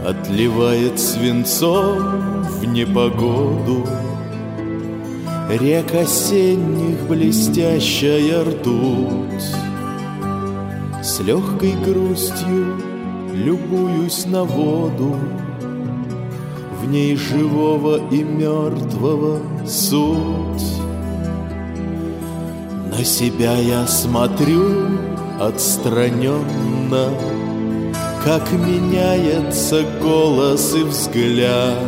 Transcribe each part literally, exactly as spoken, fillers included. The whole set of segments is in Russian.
отливает свинцом в непогоду. Рек осенних блестящая ртуть. С легкой грустью любуюсь на воду, в ней живого и мертвого суть. На себя я смотрю отстраненно, как меняется голос и взгляд,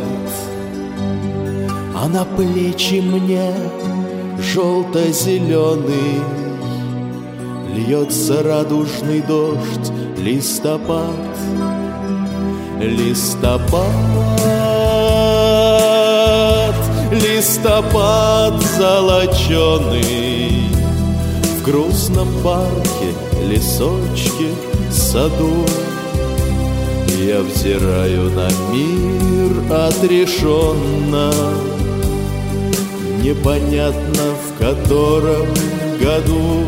а на плечи мне желто-зеленый льется радужный дождь. Листопад, листопад, листопад золоченый. В грустном парке, лесочке, саду я взираю на мир отрешенно, непонятно в котором году.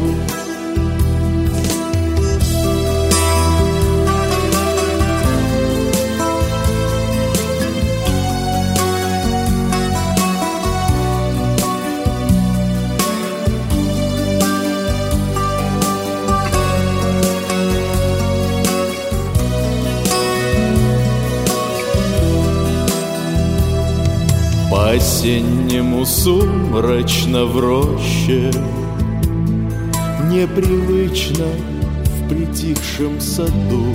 По-осеннему сумрачно в роще, непривычно в притихшем саду.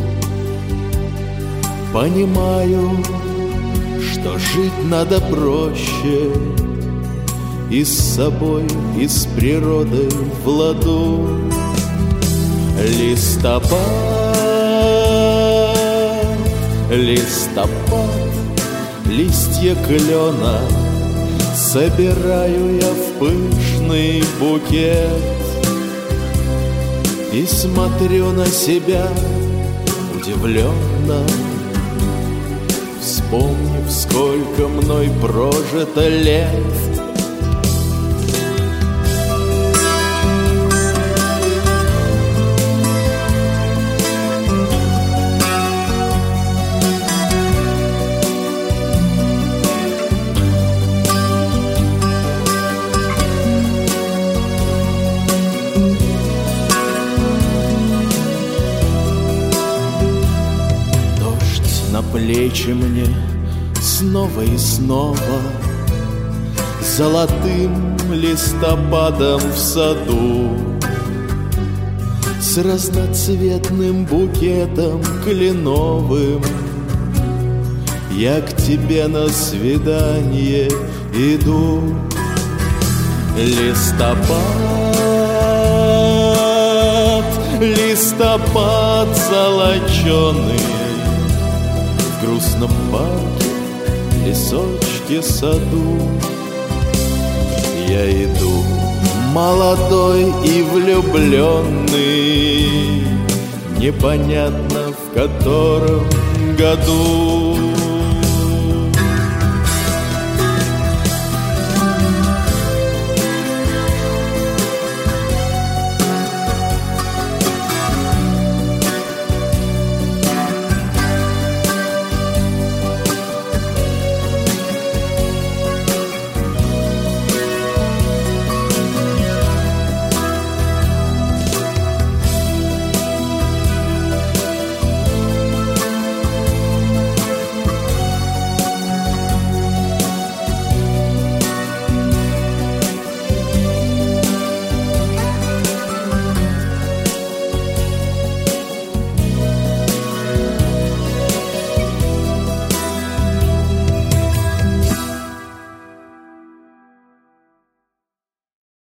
Понимаю, что жить надо проще, и с собой, и с природой в ладу. Листопад, листопад, листья клена собираю я в пышный букет и смотрю на себя удивленно, вспомнив, сколько мной прожито лет. Плечи мне снова и снова, золотым листопадом в саду, с разноцветным букетом кленовым я к тебе на свидание иду. Листопад, листопад золоченый, в грустном парке, лесочке, саду я иду, молодой и влюбленный, непонятно в котором году.